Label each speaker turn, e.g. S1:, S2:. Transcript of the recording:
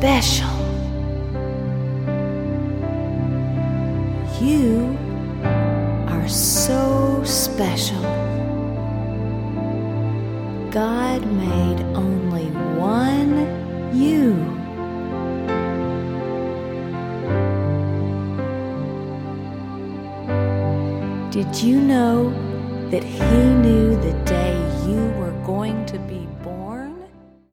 S1: special. You are so special. God made only one you. Did you know that He knew the day you were going to be